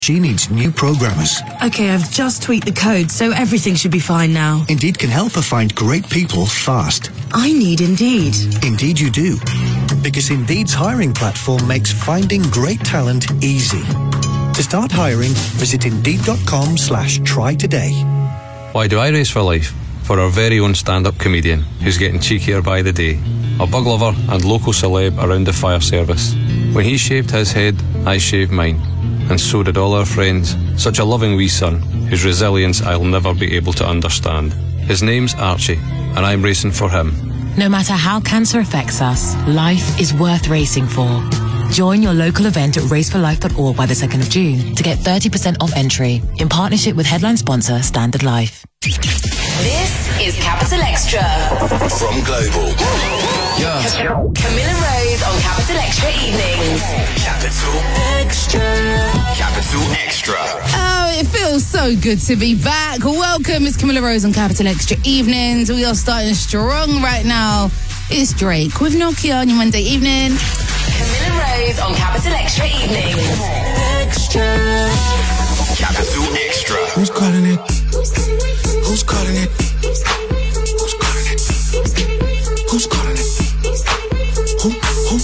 She needs new programmers. Okay, I've just tweaked the code, so everything should be fine now. Indeed can help her find great people fast. I need Indeed. Indeed you do. Because Indeed's hiring platform makes finding great talent easy. To start hiring, visit Indeed.com/try today. Why do I race for life? For our very own stand-up comedian, who's getting cheekier by the day. A bug lover and local celeb around the fire service. When he shaved his head, I shaved mine. And so did all our friends. Such a loving wee son, whose resilience I'll never be able to understand. His name's Archie, and I'm racing for him. No matter how cancer affects us, life is worth racing for. Join your local event at raceforlife.org by the 2nd of June to get 30% off entry in partnership with headline sponsor Standard Life. This is Capital Extra. From Global. Yes. Camilla Rose on Capital Extra Evenings. Capital Extra. Capital Extra. Oh, it feels so good to be back. Welcome, it's Camilla Rose on Capital Extra Evenings. We are starting strong right now. It's Drake with Nokia on your Monday evening. Camilla Rose on Capital Extra Evenings. Extra. Capital Extra. Who's calling it? Who's calling it? Who's calling it? Who's calling it? Who?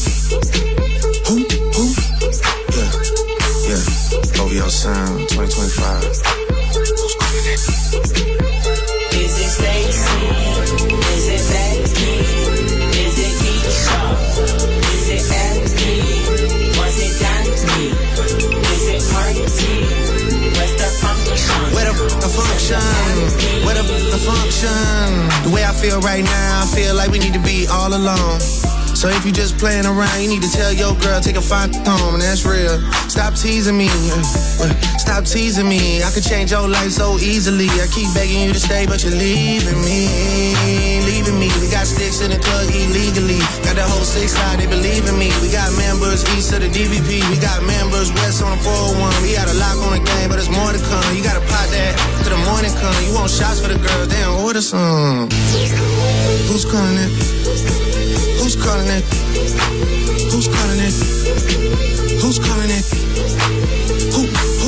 Yeah. OVO Sound 2025. Who's calling it? Is it Stacy? Is it Becky? Is it Keisha? Is it Abby? Was it Danny? Is it Party? Where's the function? Where the function? Where the function? The way I feel right now, I feel like we need to be all alone. So if you just playing around, you need to tell your girl, take a fine home, and that's real. Stop teasing me, stop teasing me. I could change your life so easily. I keep begging you to stay, but you're leaving me. We got sticks in the club illegally. Got the whole 6 side, they believe in me. We got members east of the DVP. We got members west on the 401. We got a lock on the game, but there's more to come. You gotta pot that till the morning come. You want shots for the girls, then order some. Who's calling it? Who's calling it? Who's calling it? Who's calling it? Who?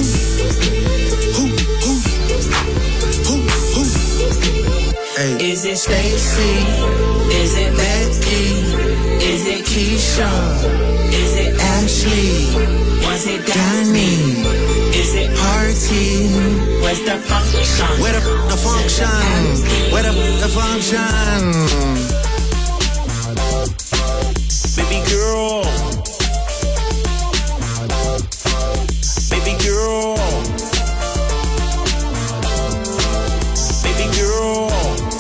Hey. Is it Stacy? Is it Becky? Is it Keisha? Is it Ashley? Was it Danny? Is it Party? Where's the function? Where the function? Where the function? Baby girl. Baby girl. Baby girl.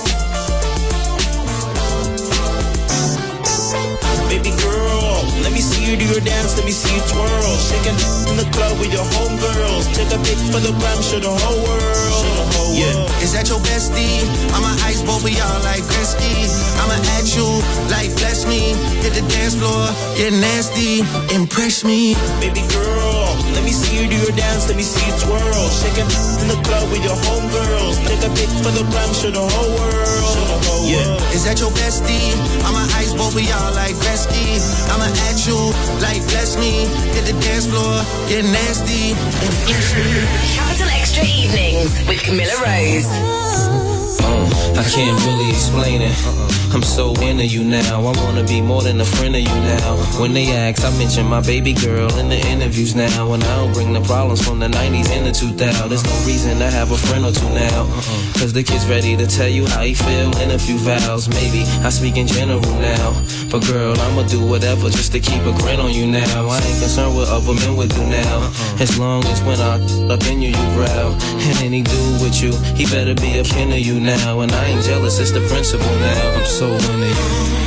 Baby girl. Let me see you do your dance, let me see you twirl. Shaking in the club with your homegirls. Take a pic for the gram, show the whole world. Yeah. Is that your bestie? I'ma ice both of y'all like Gretzky. I'ma at you like bless me. Hit the dance floor, get nasty, impress me. Baby girl, let me see you do your dance, let me see you twirl. Shaking in the club with your homegirls. Take a pic for the gram, show the whole world. Yeah. Is that your bestie? I'ma ice both of y'all like Gretzky. I'ma at you like bless me. Hit the dance floor, get nasty, impress me. Capital Extra Evenings with Camilla Rose. I can't really explain it. I'm so into you now. I wanna be more than a friend of you now. When they ask, I mention my baby girl in the interviews now. And I don't bring the problems from the 90s and the 2000s. There's no reason to have a friend or two now. Cause the kid's ready to tell you how he feel in a few vows. Maybe I speak in general now. But girl, I'ma do whatever just to keep a grin on you now. I ain't concerned what other men would do now. As long as when I up in you, you growl. And any dude with you, he better be a kin of you now. And I ain't jealous, it's the principle now. I'm so into you.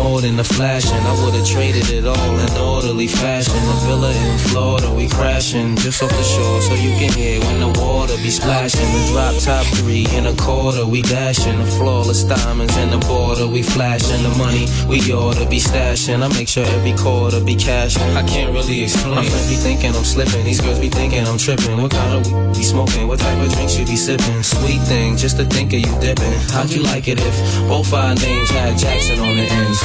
more than the flashing. I would've traded it all in orderly fashion. A villa in Florida, we crashing just off the shore, so you can hear when the water be splashing. The drop top 3 in a quarter, we dashing. The flawless diamonds in the border, we flashing. The money we oughta be stashing. I make sure every quarter be cashing. I can't really explain. My friends be thinking I'm slipping, these girls be thinking I'm tripping. What kind of weed be smoking? What type of drinks you be sipping? Sweet thing, just to think of you dipping. How'd you like it if both our names had Jackson on the ends?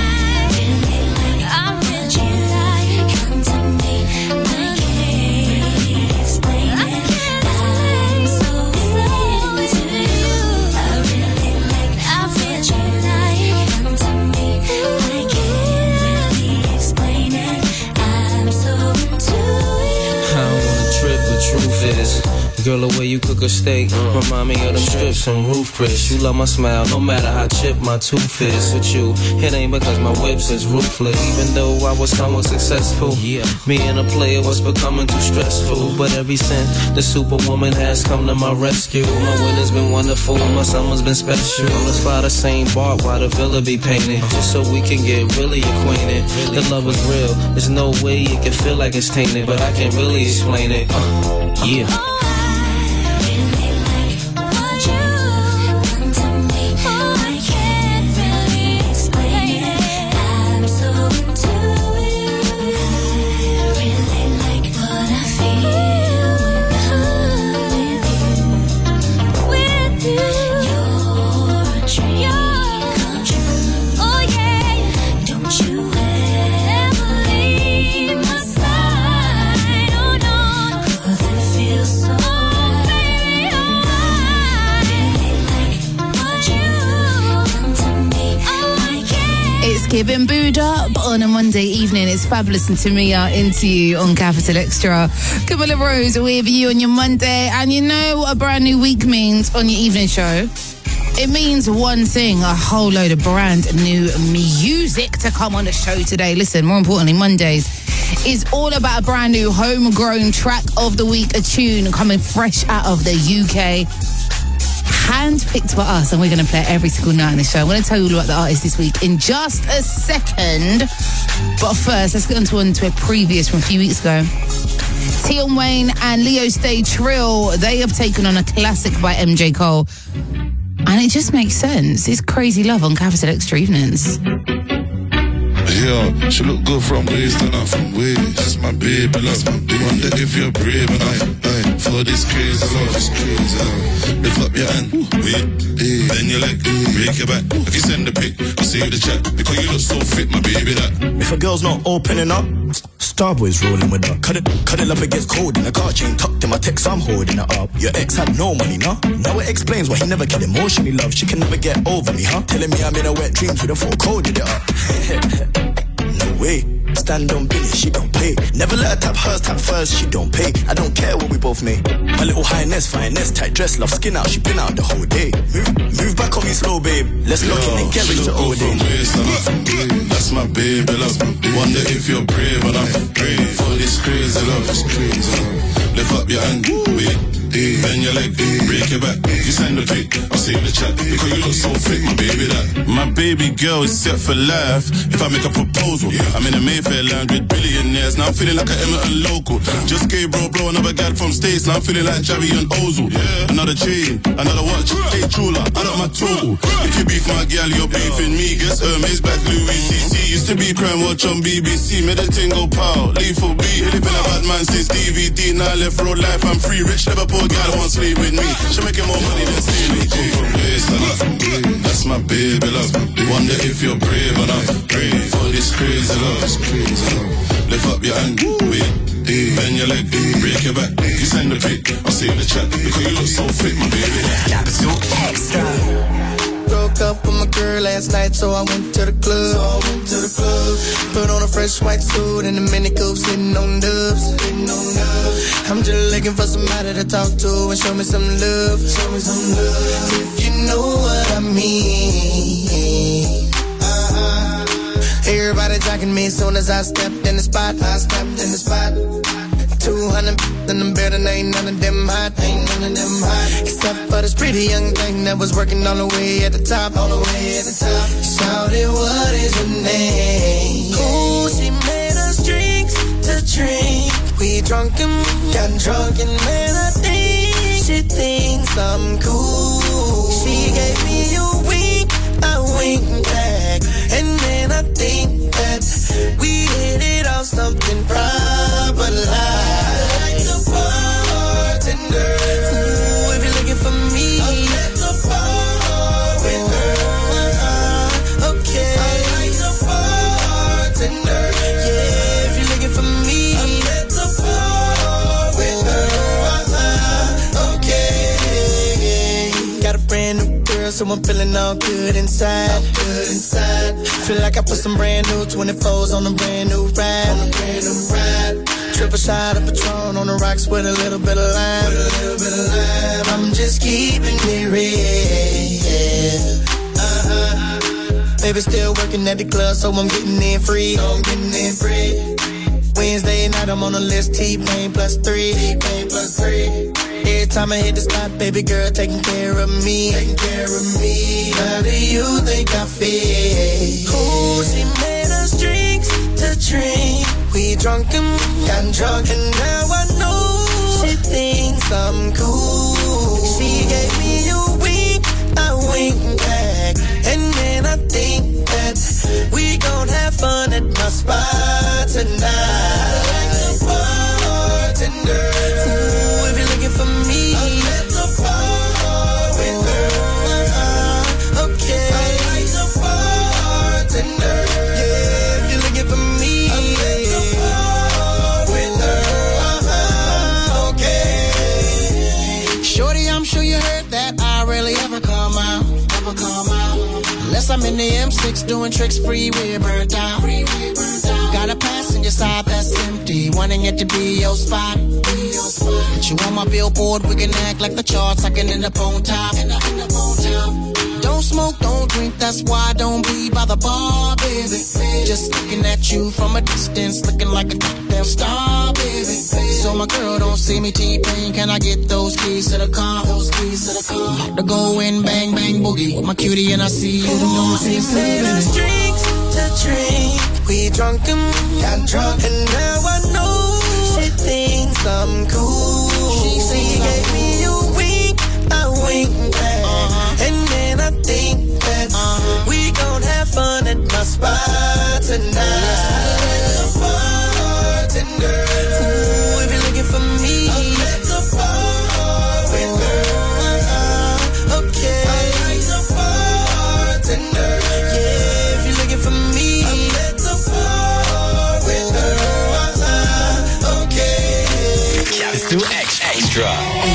Truth is, girl, the way you cook a steak remind me of them strips from Roof Chris. You love my smile, no matter how chipped my tooth is. With you, it ain't because my whips is ruthless. Even though I was somewhat successful, being a player was becoming too stressful. But ever since the superwoman has come to my rescue, my winter's been wonderful, my summer's been special. Let's fly the same bark while the villa be painted, just so we can get really acquainted. The love is real, there's no way it can feel like it's tainted, but I can't really explain it. Yeah. Been booed up on a Monday evening. It's Fabulous and Tamia Into You on Capital Extra. Camilla Rose with you on your Monday. And you know what a brand new week means on your evening show? It means one thing, a whole load of brand new music to come on the show today. Listen, more importantly, Mondays is all about a brand new homegrown track of the week, a tune coming fresh out of the UK. Handpicked for us, and we're going to play it every single night on the show. I'm going to tell you all about the artist this week in just a second. But first, let's get on to a previous from a few weeks ago. Tion Wayne and Leo Stay Trill, they have taken on a classic by MJ Cole. And it just makes sense. It's Crazy Love on Capital Extra Evenings. Yeah, she look good from waist and not from waist. That's my baby, that's my baby. Wonder if you're brave enough for this crazy love, this crazy love. Lift up your hand, wait, bend your leg, break your back. If you send the pic, I'll save the chat. Because you look so fit, my baby, that. If a girl's not opening up, Starboy's rolling with her. Cut it up, it gets cold in the car. Chain tucked in my text, I'm holding it up. Your ex had no money, nah? Now it explains why he never get emotionally loved. She can never get over me, huh? Telling me I'm in a wet dreams with a full coded it up. No way. Stand on business, she don't pay. Never let her tap hers, tap first, she don't pay. I don't care what we both make. My little highness, fineness, tight dress, love skin out, she been out the whole day. Move back on me slow, babe. Let's lock in and get rich to all day. That's my baby, that's my baby. Wonder if you're brave enough for this crazy love, this crazy love. Lift up your hand, wait, bend your leg, break your back. If you send the pic, I'll save the chat. Because you look so fit, my baby, that. My baby girl is set for life. If I make a proposal, I'm in a Mayfair lounge with billionaires. Now I'm feeling like an Emerton local. Just gave bro another gal from States. Now I'm feeling like Javi and Ozil. Another chain, another watch. Hey Chula, I got my total. If you beef my gal, you're beefing me. Guess Hermes back Louis CC. Used to be crime watch on BBC. Made the thing go pow. Lethal B. Really been a bad man since DVD. Now I left road life, I'm free. Rich Liverpool gal won't sleep with me. She making more money than Steely J. That's my baby, love. Wonder if you're brave enough for this crazy love. Lift up your hand, wait, bend your leg, break your back. If you send the pic, I'll save the chat. Because you look so fit, my baby. Capital Extra. Broke up with my girl last night, so I went to the club. Put on a fresh white suit and a mini coupe, sitting on dubs. I'm just looking for somebody to talk to and show me some love. If you know what I mean. Everybody jacking me as soon as I stepped in the spot. 200 in the building, ain't none of them hot. Except for this pretty young thing that was working all the way at the top. Shouted, what is your drunk and got drunk and man, I think she thinks I'm cool. She gave me a wink, I winked back, and then I think that we hit it off something proper like the bartender. Ooh, if you're looking for me, I'm at the bar with her. Okay, I like the bartender. Yeah, if you're looking for me, I'm at the bar with her. Okay, got a brand new girl, so I'm feeling all good inside. Feel like I put some brand new 24s on a brand new ride. Triple shot of Patron on the rocks with a little bit of lime. I'm just keeping it real. Baby still working at the club, so I'm getting in free. Wednesday night I'm on the list, T-Pain plus 3. Every time I hit the spot, baby girl taking care of me. How do you think I feel? Ooh, she made us drinks to drink. We drunk and got drunk, and now I know she thinks I'm cool. She gave me a wink, I winked back, and then I think that we gon' have fun at my spot tonight. I like the bartender. Ooh, if you're looking for me, I'm at the bar with her. Okay, I like the bartender. Yeah, if you're looking for me, I'm at the bar with her. Okay. Shorty, I'm sure you heard that I rarely ever come out. Unless I'm in the M6 doing tricks, freeway burnt out. Got a passenger side that's empty, wanting it to be your spot. Put you on my billboard, we can act like the charts, I can end up on top. Don't smoke, don't drink, that's why I don't be by the bar, baby. Just looking at you from a distance, looking like a goddamn star, baby. So my girl don't see me T-Pain, can I get those keys to the car? About to go in, bang, bang, boogie with my cutie and I see you. Ooh, she made us drinks to drink. We drunk and got drunk, and now I know she thinks I'm cool. She gave me a wink, I winked back, and then I think that we gon' have fun at my spot tonight. Bartender, ooh, if you're looking for me, I'm at the bar with her. Okay, I like the bartender. Yeah, if you're looking for me, I'm at the bar with her. Okay. Capital Extra.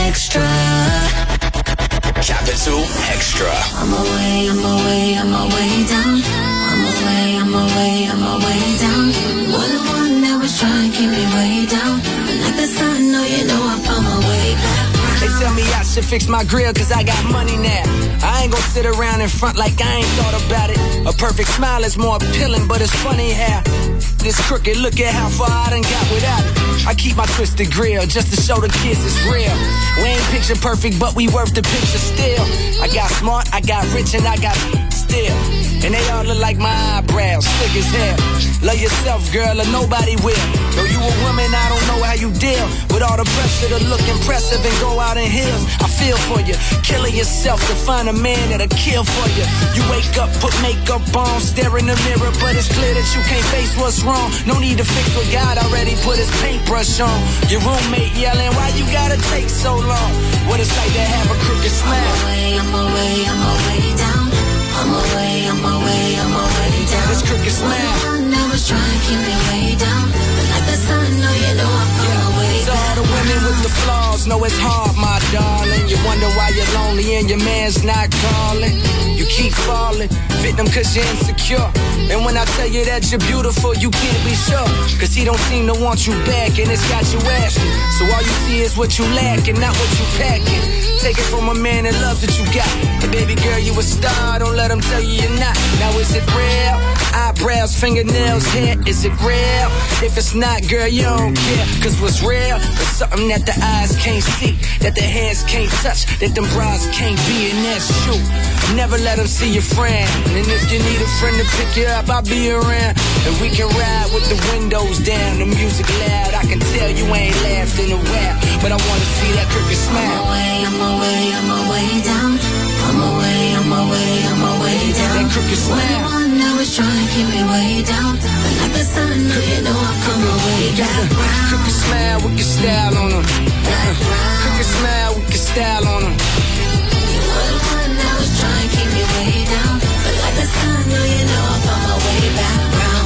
Capital Extra. I'm away down. I'm away down. You're the one that was trying to keep me way down. And like the sun, no, you know I found my way back. They tell me I should fix my grill cause I got money now. I ain't gon' sit around in front like I ain't thought about it. A perfect smile is more appealing, but it's funny how this crooked, look at how far I done got without it. I keep my twisted grill just to show the kids it's real. We ain't picture perfect, but we worth the picture still. I got smart, I got rich, and I got still. And they all look like my eyebrows, thick as hell. Love yourself, girl, or nobody will. Though you a woman, I don't know how you deal with all the pressure to look impressive and go out in heels. I feel for you, killing yourself to find a man that'll kill for you. You wake up, put makeup on, stare in the mirror, but it's clear that you can't face what's wrong. No need to fix what God already put his paintbrush on. Your roommate yelling, why you gotta take so long? What it's like to have a crooked smile. I'm away down. I'm away down. This crooked smile. I was trying to keep me way down. But like the sun, no, you know I found my way back. To all the women with the flaws, know it's hard, my darling. You wonder why you're lonely and your man's not calling. You keep falling, victim cause you're insecure. And when I tell you that you're beautiful, you can't be sure. Cause he don't seem to want you back and it's got you asking. So all you see is what you lack and not what you packing. Take it from a man that loves what you got. And baby girl, you a star, don't let him tell you you're not. Now is it real? Eyebrows fingernails here, is it real? If it's not, girl, you don't care. Cause what's real is something that the eyes can't see, that the hands can't touch, that them bras can't be, and that's true. Never let them see your friend. And if you need a friend to pick you up, I'll be around. And we can ride with the windows down, the music loud. I can tell you ain't laughed in a while, but I wanna see that crooked smile. I'm my way down. I'm my way down. That crooked smile. One that was trying to keep me way down. But like the sun, you know I come my way down. Crooked smile with your style on them. Crooked smile with your style on them. You were the one that was trying to keep me way down. But like the sun, you know I found my way back round.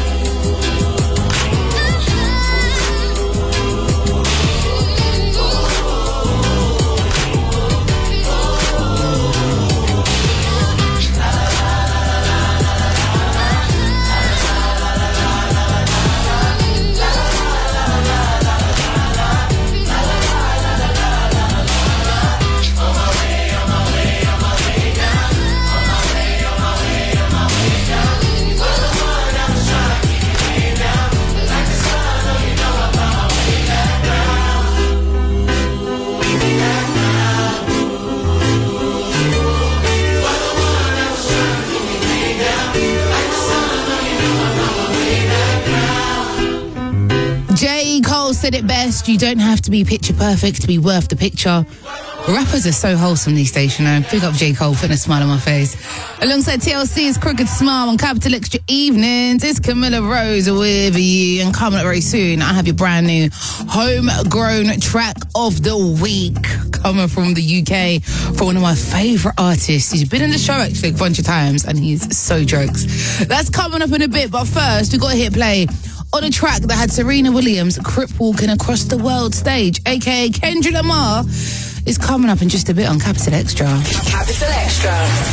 Said it best, you don't have to be picture perfect to be worth the picture. Rappers are so wholesome these days, you know. Big up J. Cole, putting a smile on my face. Alongside TLC's Crooked Smile on Capital Extra Evenings, it's Camilla Rose with you. And coming up very soon, I have your brand new homegrown track of the week coming from the UK for one of my favourite artists. He's been in the show actually a bunch of times and he's so jokes. That's coming up in a bit, but first we've got to hit play on a track that had Serena Williams crip walking across the world stage, aka Kendrick Lamar, is coming up in just a bit on Capital Extra. Capital Extra.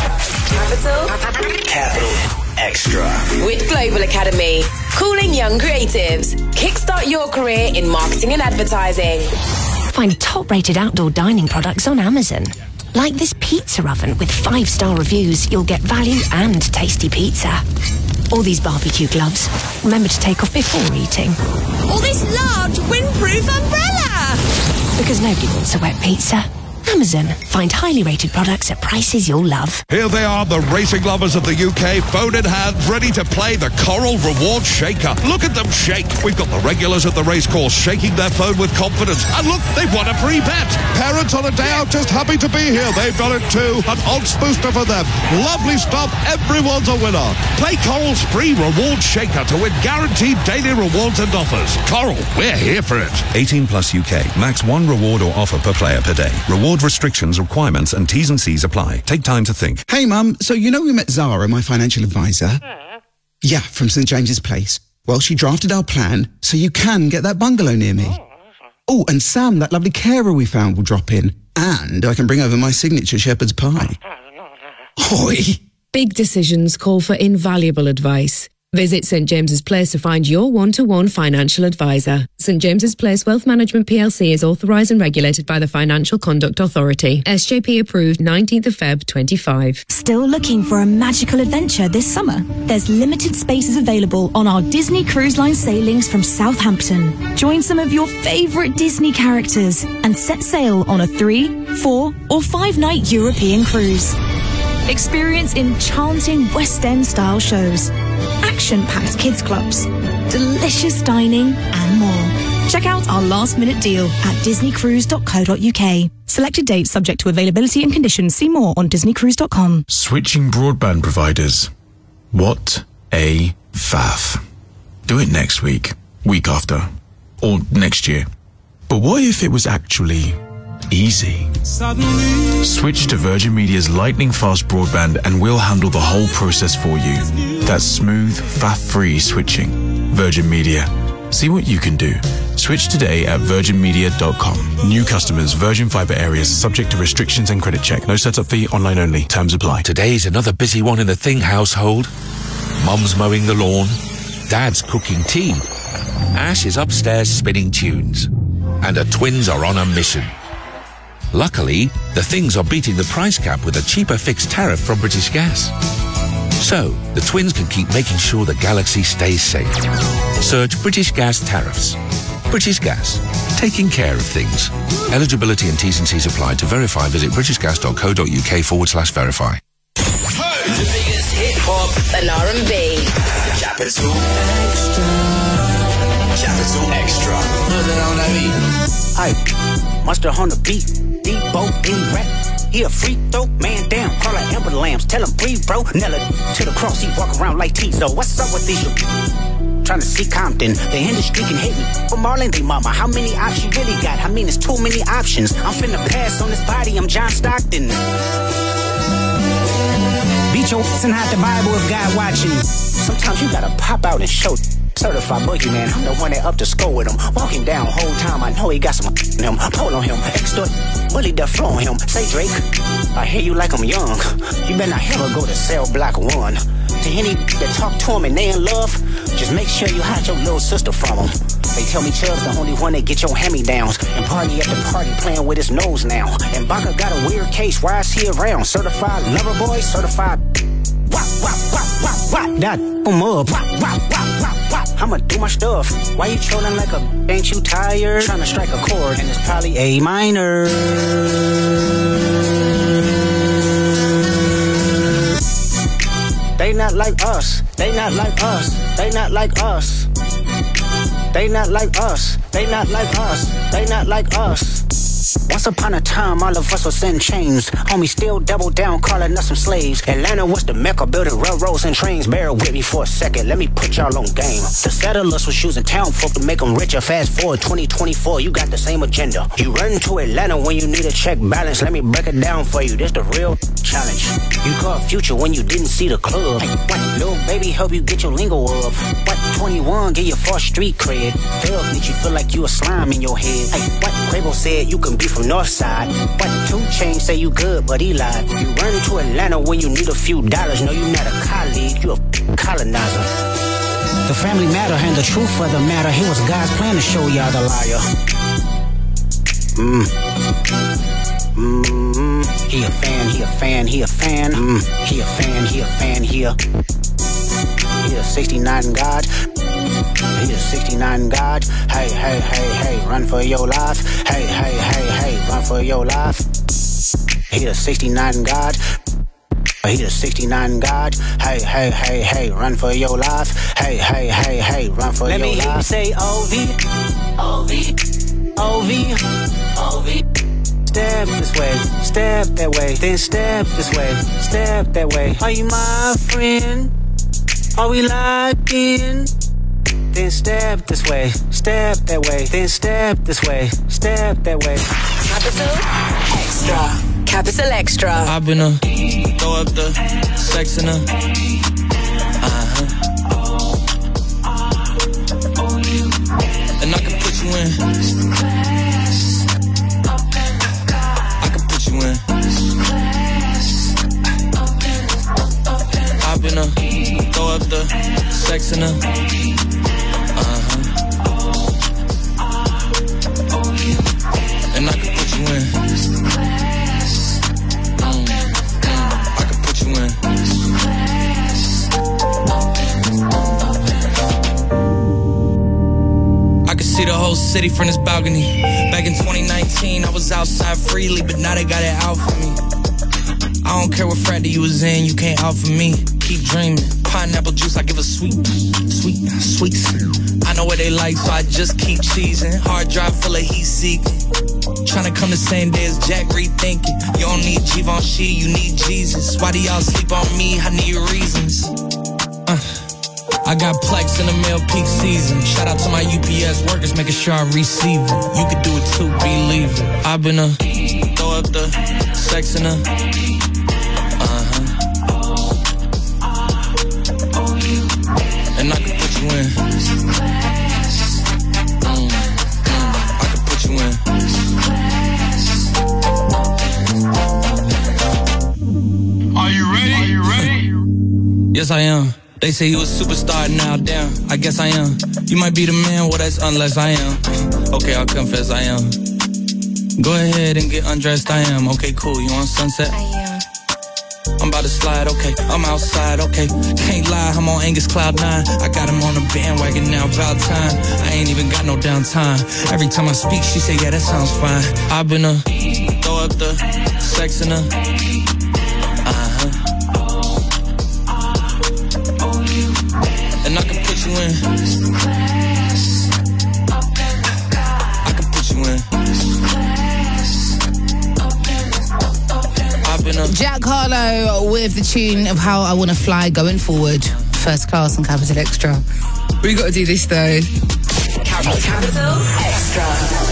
Capital Extra. With Global Academy. Cooling young creatives. Kickstart your career in marketing and advertising. Find top-rated outdoor dining products on Amazon. Like this pizza oven with 5-star reviews, you'll get value and tasty pizza. All these barbecue gloves. Remember to take off before eating. Or this large windproof umbrella! Because nobody wants a wet pizza. Amazon. Find highly rated products at prices you'll love. Here they are, the racing lovers of the UK, phone in hand, ready to play the Coral Reward Shaker. Look at them shake. We've got the regulars at the racecourse shaking their phone with confidence. And look, they've won a free bet. Parents on a day out just happy to be here. They've got it too. An odds booster for them. Lovely stuff. Everyone's a winner. Play Coral's free reward shaker to win guaranteed daily rewards and offers. Coral, we're here for it. 18 plus UK. Max one reward or offer per player per day. Reward restrictions, requirements and T's and C's apply. Take time to think. Hey Mum, so you know we met Zara, my financial advisor? Yeah, from St James's Place. Well, she drafted our plan so you can get that bungalow near me. Oh, and Sam, that lovely carer we found, will drop in. And I can bring over my signature shepherd's pie. Oi! Big decisions call for invaluable advice. Visit St James's Place to find your one-to-one financial advisor. St James's Place Wealth Management PLC is authorised and regulated by the Financial Conduct Authority. SJP approved 19th of Feb 25. Still looking for a magical adventure this summer? There's limited spaces available on our Disney Cruise Line sailings from Southampton. Join some of your favourite Disney characters and set sail on a 3, 4 or 5-night European cruise. Experience enchanting West End style shows, action-packed kids clubs, delicious dining and more. Check out our last minute deal at disneycruise.co.uk. Selected dates subject to availability and conditions. See more on disneycruise.com. Switching broadband providers. What a faff. Do it next week, week after, or next year. But what if it was actually easy? Switch to Virgin Media's lightning fast broadband and we'll handle the whole process for you. That's smooth, faff-free switching. Virgin Media. See what you can do. Switch today at virginmedia.com. New customers, Virgin Fibre areas, subject to restrictions and credit check. No setup fee, online only. Terms apply. Today's another busy one in the Thing household. Mum's mowing the lawn. Dad's cooking tea. Ash is upstairs spinning tunes. And the twins are on a mission. Luckily, the Things are beating the price cap with a cheaper fixed tariff from British Gas. So, the twins can keep making sure the galaxy stays safe. Search British Gas tariffs. British Gas. Taking care of things. Eligibility and T's and C's apply. To verify, visit britishgas.co.uk/verify. The biggest hip-hop and R&B. Capital Extra. Capital Extra. On that beat. Aye, monster on the beat. Debo in rap. He a free throw, man down, call like Amber Lambs. Tell him breathe, bro. Nella to the cross, he walk around like Tizo. What's up with these? Trying to see Compton, the industry can hate me. For Marlon, they mama, how many options you really got? I mean, it's too many options. I'm finna pass on this body, I'm John Stockton. Beat your ass and hide the Bible if God watching. Sometimes you gotta pop out and show. Certified boogeyman, I'm the one that up to score with him. Walking down whole time, I know he got some in him. Pull on him, extort, bully the flow on him. Say Drake, I hear you like I'm young. You better not ever go to cell block 1. To any that talk to him and they in love, just make sure you hide your little sister from him. They tell me Chubb's the only one that get your hand-me-downs. And party at the party playing with his nose now. And Baka got a weird case, why is he around? Certified lover boy, certified wop, wop, wop, wop, wop. That up, wop, wop, wop, wop, wop. I'ma do my stuff. Why you trolling like a ain't you tired? Trying to strike a chord and it's probably A minor. They not like us. They not like us. They not like us. They not like us. They not like us. They not like us. Once upon a time, all of us was in chains. Homie still double down, calling us some slaves. Atlanta was the mecca, building railroads and trains. Bear with me for a second, let me put y'all on game. The settlers was using town folk to make them richer. Fast forward 2024, you got the same agenda. You run to Atlanta when you need a check balance. Let me break it down for you, this the real challenge. You caught Future when you didn't see the club. Hey, what, little baby help you get your lingo up. What, 21 get your first street cred. Thug make you feel like you a slime in your head. Hey, what, Quavo said you can be from Northside. What, 2 Chainz say you good, but he lied. You run to Atlanta when you need a few dollars. No, you not a colleague, you a colonizer. The family matter and the truth of the matter. It was God's plan to show y'all the liar. He a fan, he a fan, he a fan. He a fan, he a fan, he a 69 God. He a 69 God. Hey, hey, hey, hey, run for your life. Hey, hey, hey, hey, run for your life. He a 69 God. He a 69 God. Hey, hey, hey, hey, run for your life. Hey, hey, hey, hey, run for your life. Let me hear you say O-V. O-V. O-V. O-V. Step this way, step that way, then step this way, step that way. Are you my friend? Are we locked in? Then step this way, step that way, then step this way, step that way. Capital Extra. Capital Extra. I've been throw up the sex in her. And I can put you in. I've been throw up the sex in her. And I can put you in. I can put you in. I can see the whole city from this balcony. Back in 2019, I was outside freely, but now they got it out for me. I don't care what frat you was in, you can't out for me. Keep dreaming. Pineapple juice, I give a sweet. I know what they like, so I just keep cheesing. Hard drive full of heat seeking. Tryna come the same day as Jack, rethinking. You don't need Givenchy, you need Jesus. Why do y'all sleep on me? I need reasons. I got Plex in the mail peak season. Shout out to my UPS workers, making sure I receive it. You could do it too, believe it. I've been throw up the sex in her. And I can put you in. I can put you in. Are you ready? Are you ready? Yes, I am. They say you a superstar now, damn. I guess I am. You might be the man, well, that's unless I am. Okay, I'll confess I am. Go ahead and get undressed, I am. Okay, cool. You want sunset? I am. I'm about to slide, okay. I'm outside, okay. Can't lie, I'm on Angus Cloud 9. I got him on the bandwagon now, about time. I ain't even got no downtime. Every time I speak, she say, yeah, that sounds fine. I've been throw up the sex in her. And I can put you in. I can put you in. Jack Harlow with the tune of How I Wanna Fly going forward. First class on Capital Extra. We got to do this though. Capital Extra.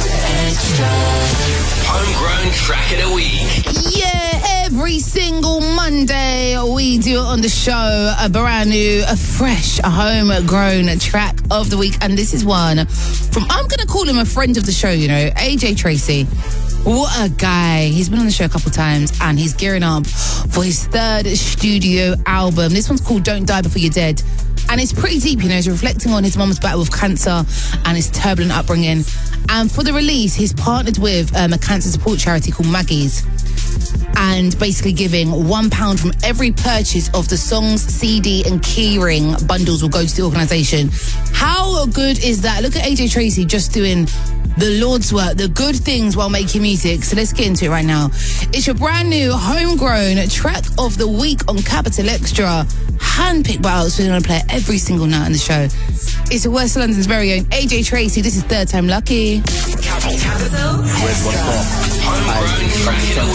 Homegrown track of the week. Yeah, every single Monday we do it on the show. A brand new, a fresh, a homegrown track of the week. And this is one from, I'm going to call him a friend of the show, you know, AJ Tracey. What a guy. He's been on the show a couple times and he's gearing up for his third studio album. This one's called Don't Die Before You're Dead. And it's pretty deep, you know. He's reflecting on his mum's battle with cancer and his turbulent upbringing. And for the release, he's partnered with a cancer support charity called Maggie's. And basically giving £1 from every purchase of the songs, CD and keyring bundles will go to the organisation. How good is that? Look at AJ Tracey just doing the Lord's work, the good things while making music. So let's get into it right now. It's your brand new homegrown track of the week on Capital Extra. Handpicked by us. We're going to play it every single night on the show. It's West London's very own AJ Tracey. This is Third Time Lucky. Capital Extra. Homegrown track of the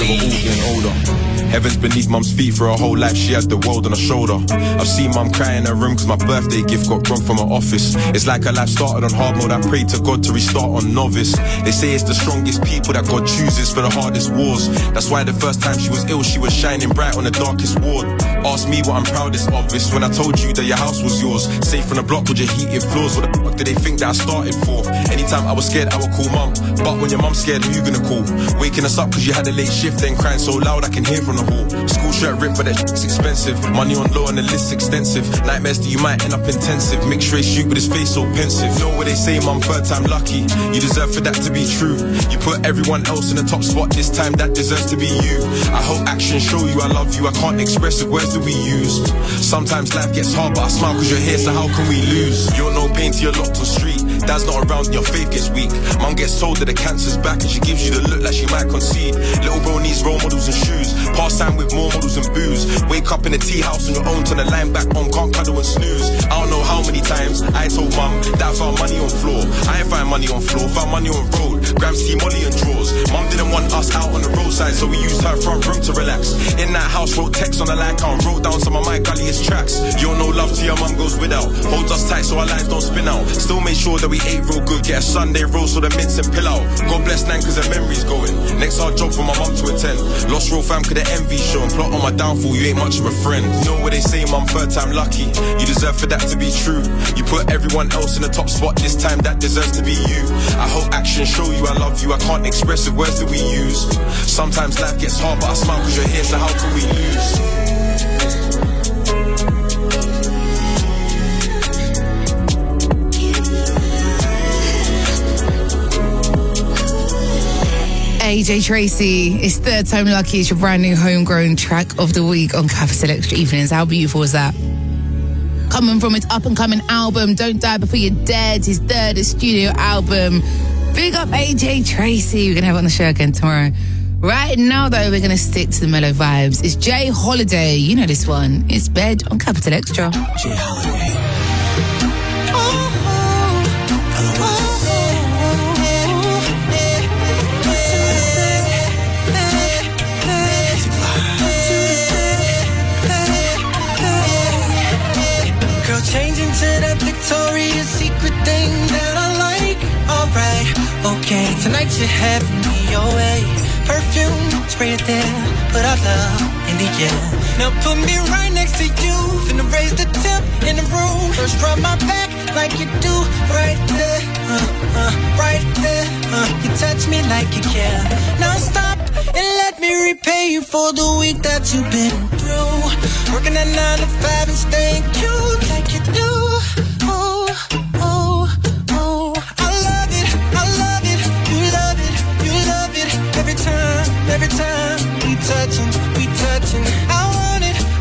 week. Heaven's beneath mum's feet for her whole life, she had the world on her shoulder. I've seen mum cry in her room cause my birthday gift got wrong from her office. It's like her life started on hard mode, I pray to God to restart on novice. They say it's the strongest people that God chooses for the hardest wars. That's why the first time she was ill, she was shining bright on the darkest ward. Ask me what I'm proudest of, it's when I told you that your house was yours. Safe from the block with your heated floors, what the fuck did they think that I started for? Anytime I was scared, I would call mum, but when your mum's scared, who you gonna call? Waking us up cause you had a late shift, then crying so loud I can hear from the hall. School shirt ripped, but that shit's expensive. Money on low and the list's extensive. Nightmares that you might end up intensive. Mixed race shoot with his face so pensive. Know what they say, mum, third time lucky. You deserve for that to be true. You put everyone else in the top spot, this time that deserves to be you. I hope actions show you I love you. I can't express the words that we use. Sometimes life gets hard, but I smile cause you're here, so how can we lose? You're no pain till you're locked on street. Dad's not around and your faith gets weak. Mum gets told that the cancer's back and she gives you the look like she might concede. Little bro needs role models and shoes. Past time with more models and booze. Wake up in a tea house on your own, turn the line back on, can't cuddle and snooze. I don't know how many times I told mum that I found money on floor. I ain't find money on floor, found money on road. Grams, tea, molly and drawers. Mum didn't want us out on the roadside, so we used her front room to relax. In that house, wrote text on the line count, wrote down some of my gulliest tracks. You don't know love till your mum goes without. Holds us tight so our lives don't spin out. Still made sure that we ate real good, get a Sunday roll so the mince and pill out. God bless Nan cause her memory's going. Next hard job for my mum to attend. Lost real fam cause the envy show and plot on my downfall, you ain't much of a friend. Know what they say, mum, third time lucky. You deserve for that to be true. You put everyone else in the top spot, this time that deserves to be you. I hope actions show you I love you. I can't express the words that we use. Sometimes life gets hard, but I smile cause you're here, so how can we lose? AJ Tracey, it's Third Time Lucky. It's your brand new homegrown track of the week on Capital Extra Evenings. How beautiful is that? Coming from his up-and-coming album, Don't Die Before You're Dead, his third studio album. Big up AJ Tracey. We're going to have it on the show again tomorrow. Right now, though, we're going to stick to the mellow vibes. It's Jay Holiday. You know this one. It's Bed on Capital Extra. Jay Holiday. Changing to that Victoria's Secret thing that I like. Alright, okay, tonight you're having me your way. Perfume, spray it there, put our love in the air. Now put me right next to you, finna raise the temp in the room. First rub my back like you do, right there, right there. You touch me like you care. Now stop and let me repay you for the week that you've been through. Working at 9 to 5 and staying cute like you do. Oh, oh, oh. I love it, I love it. You love it, you love it. Every time we touching. I want it,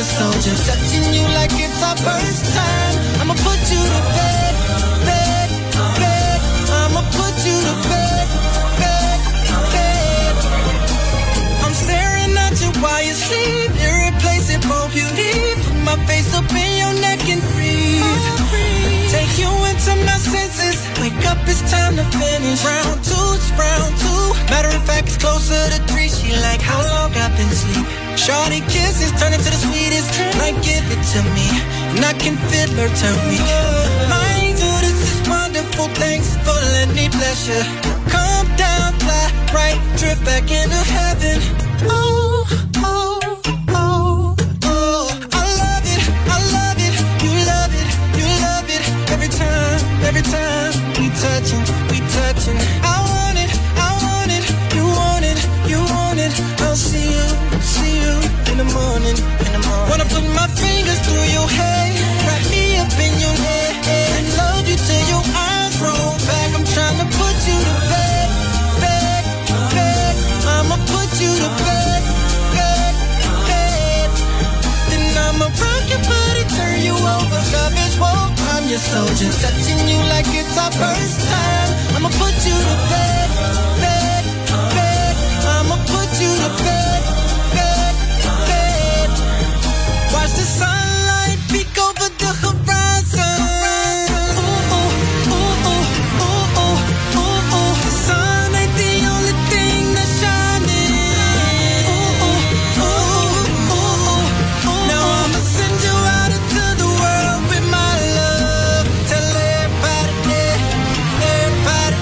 soldier, touching you like it's our first time. I'ma put you to bed, bed, bed. I'ma put you to bed, bed, bed. I'm staring at you while you sleep. Irreplaceable beauty. Put my face up in your neck and breathe. Take you into my senses. Wake up, it's time to finish. Round two, it's round two. Matter of fact, it's closer to 3. She like how long I've been asleep. Shorty kisses turn into the sweetest. Like give it to me, and I can feel her turn me. Mind you, this is wonderful. Thanks for letting me bless you. Come down, fly right, drift back into heaven. Oh, oh, oh, oh. I love it, I love it. You love it, you love it. Every time we touching, we touching. I want it, I want it. You want it, you want it. I'll see you in the morning, in the morning. Wanna put my fingers through your hair, wrap me up in your neck, and love you till your eyes roll back. I'm trying to put you to bed, bed, bed. I'ma put you to bed, bed, bed. Then I'ma rock your body, turn you over, love is war. I'm your soldier, touching you like it's our first time. I'ma put you to bed, bed, bed. I'ma put you to bed, bed, bed. Watch the sunlight peek over the horizon. Ooh, ooh, ooh, ooh, ooh, ooh, ooh, ooh. The sun ain't the only thing that's shining. Ooh, ooh, ooh, ooh, ooh, ooh. Now I'ma send you out into the world with my love. Tell everybody, everybody,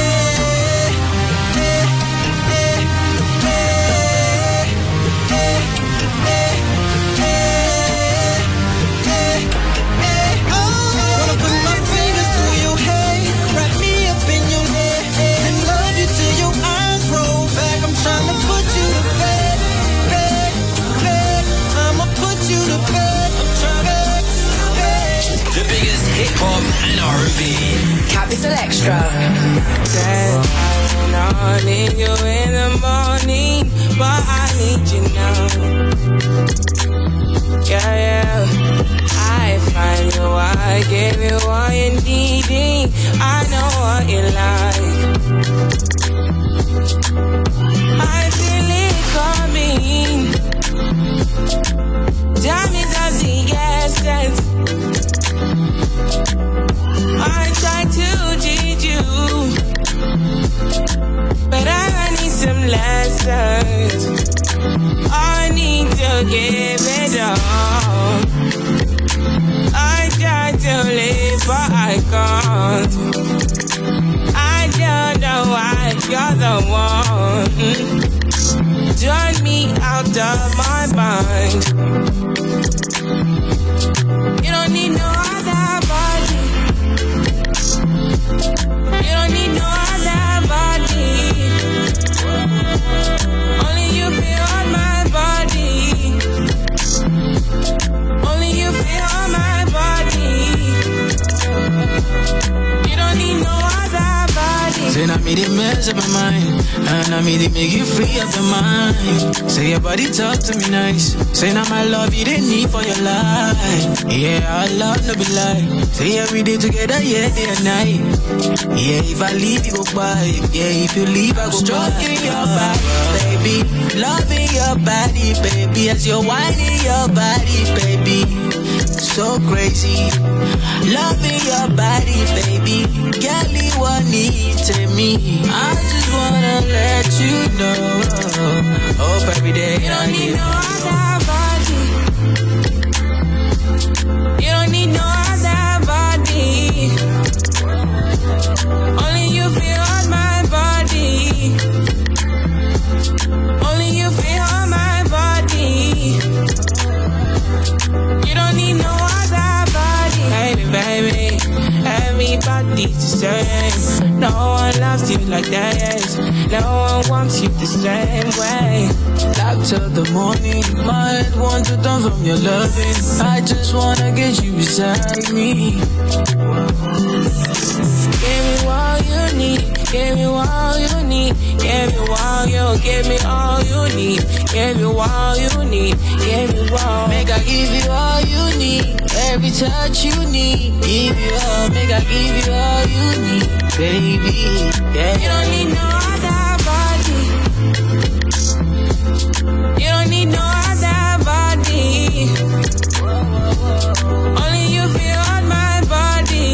wanna put my fingers through your hair, wrap me up in your neck, and love you till your eyes roll back. I'm trying to put you to bed, bed, bed. I'ma put you to bed. I'm trying to bed. The biggest hip hop and R&B. Capital Extra. I need you in the morning, but I need you now. Yeah, yeah. I find you, I give you all you need. I know what you like. I feel it coming. Time is of the essence. I try to teach you, but I need some lessons. I need to give it all. I try to live, but I can't. I don't know why you're the one. Turn me out of my mind. You don't need no other body. You don't need no other body. Only you feel on my body. Only you feel on my body. You don't need no other body. Say, I made it mess up my mind, and I made it make you free up your mind. Say, your body talk to me nice. Say, now my love you didn't need for your life. Yeah, our love no be lie. Say, every day together, yeah, day and night. Yeah, if I leave, you go by. Yeah, if you leave, I go stroking your body, baby. Loving your body, baby. As you're whining your body, baby. So crazy. Loving your body, baby. Girl, you want need to me. I just wanna let you know. Hope every day you don't need no other body. You don't need no other body. Only you feel on my body. Only you feel on my body. You don't need no other body. Baby, baby, everybody's the same. No one loves you like that. No one wants you the same way. Up till the morning, my head wants to turn from your loving. I just wanna get you beside me. Give me all you need. Give me all you need. Give me all you. Give me all you need. need. Give you all you need. Give you all. Make I give you all you need. Every touch you need. Give you all. Make I give you all you need, baby. Yeah. You don't need no other body. You don't need no other body. Only you feel on my body.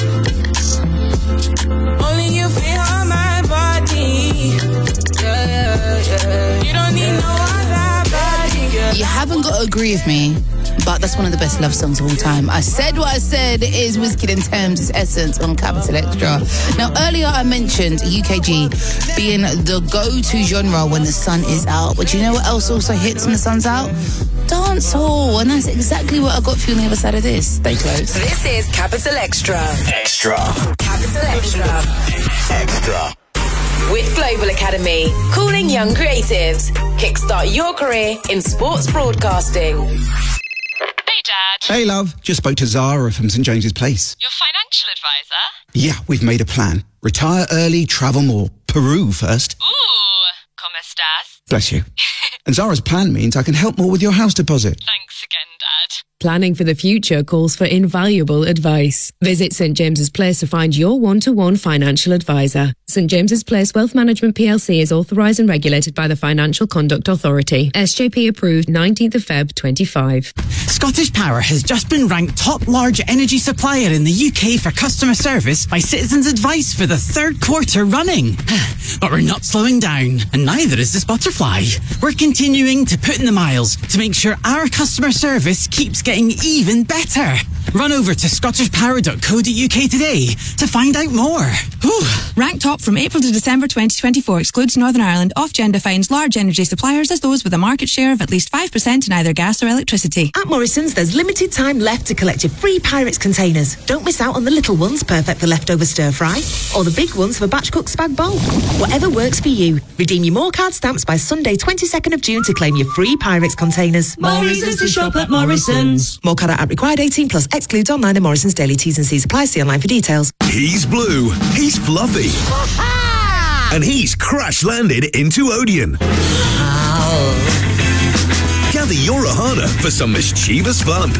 Only you feel on my body. Yeah. You don't need no other body, girl. You haven't got to agree with me, but that's one of the best love songs of all time. I Said What I Said is Wizkid and Thames' Essence on Capital Extra. Now, earlier I mentioned UKG being the go-to genre when the sun is out. But you know what else also hits when the sun's out? Dancehall. And that's exactly what I got for you on the other side of this. Stay close. This is Capital Extra. Extra. Capital Extra. Extra. With Global Academy, calling young creatives. Kickstart your career in sports broadcasting. Hey, Dad. Hey, love. Just spoke to Zara from St James's Place. Your financial advisor? Yeah, we've made a plan. Retire early, travel more. Peru first. Ooh, ¿cómo estás? Bless you. And Zara's plan means I can help more with your house deposit. Thanks again, Dad. Planning for the future calls for invaluable advice. Visit St James's Place to find your one-to-one financial advisor. St James's Place Wealth Management PLC is authorised and regulated by the Financial Conduct Authority. SJP approved 19th of Feb 25. Scottish Power has just been ranked top large energy supplier in the UK for customer service by Citizens Advice for the third quarter running. But we're not slowing down, and neither is this butterfly. We're continuing to put in the miles to make sure our customer service keeps getting even better. Run over to scottishpower.co.uk today to find out more. Whew. Ranked top from April to December 2024 excludes Northern Ireland. Ofgem defines large energy suppliers as those with a market share of at least 5% in either gas or electricity. At Morrison's, there's limited time left to collect your free Pyrex containers. Don't miss out on the little ones, perfect for leftover stir fry, or the big ones for batch cooked spag bowl. Whatever works for you. Redeem your More Card stamps by Sunday, 22nd of June to claim your free Pyrex containers. Morrison's to shop at Morrison's. More Card at required 18 plus excludes online and Morrison's daily T's and C's apply. See online for details. He's blue, he's fluffy, and he's crash landed into Odeon. Gather your Ohana for some mischievous fun.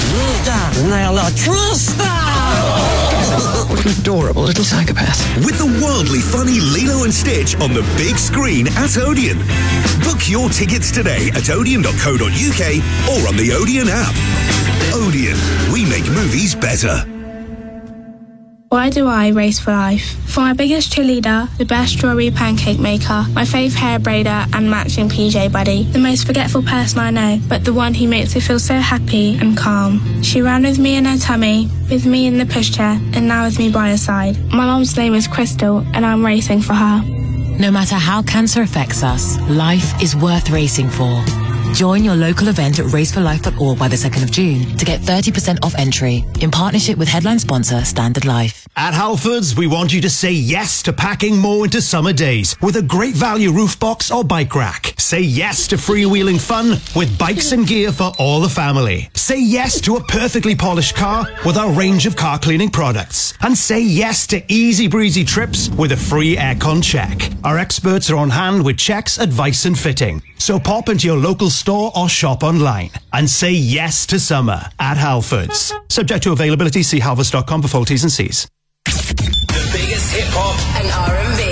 What an adorable little psychopath. With the wildly funny Lilo and Stitch on the big screen at Odeon. Book your tickets today at odeon.co.uk or on the Odeon app. Odeon, we make movies better. Why do I race for life? For my biggest cheerleader, the best strawberry pancake maker, my fave hair braider and matching PJ buddy, the most forgetful person I know, but the one who makes me feel so happy and calm. She ran with me in her tummy, with me in the pushchair, and now with me by her side. My mom's name is Crystal, and I'm racing for her. No matter how cancer affects us, life is worth racing for. Join your local event at raceforlife.org by the 2nd of June to get 30% off entry in partnership with headline sponsor Standard Life. At Halfords, we want you to say yes to packing more into summer days with a great value roof box or bike rack. Say yes to freewheeling fun with bikes and gear for all the family. Say yes to a perfectly polished car with our range of car cleaning products. And say yes to easy breezy trips with a free aircon check. Our experts are on hand with checks, advice and fitting. So pop into your local store or shop online and say yes to summer at Halfords. Subject to availability, see halfords.com for full T's and C's. The biggest hip-hop and R&B.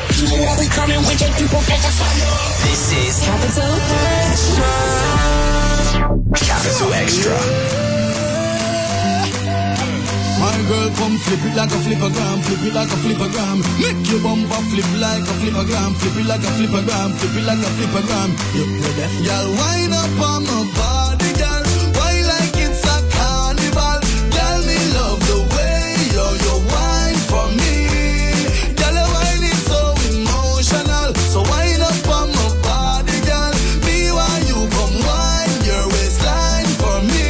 This is Capital Capital Extra. My girl, come flip it like a flippergram, flip it like a flippergram. Make your bumper flip like a flippergram, flip it like a flippergram, flip it like a flippergram. You're deaf. Y'all wind up on my body, girl. Why like it's a carnival? Girl, me love the way you wine for me. Girl, your wine is so emotional. So wind up on my body, girl. Me while you come wine your waistline for me.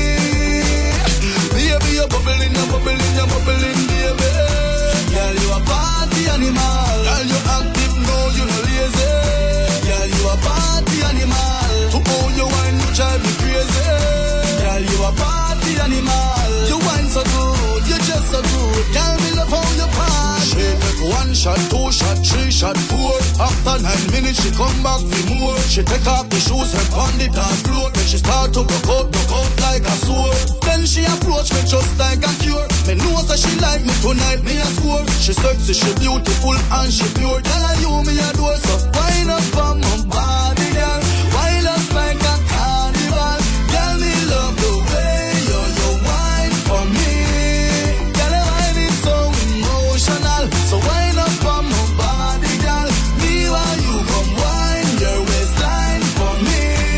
Baby, you're bubbling, baby. Girl, you a party animal. Girl, you active, no, you no lazy. Girl, you a party animal. To own your wine, you drive me crazy. Girl, you a party animal. You wine so good, you just so good. Girl, me love how you party. She make 1 shot, 2 shot, 3 shot, 4. After 9 minutes. wine, she come back for more. She take off the shoes and pound it on floor. Then she start to broke out like a sword. Then she approach me just like a cure. Me know that she like me tonight, me a score. She sexy, she beautiful and she pure. Tell her you me a door, so wine up on my body, girl. Wild us like a carnival. Girl, me love the way you wine for me. Girl, the wine is so emotional. So wine up on my body, girl. Me while you come wine your waistline for me.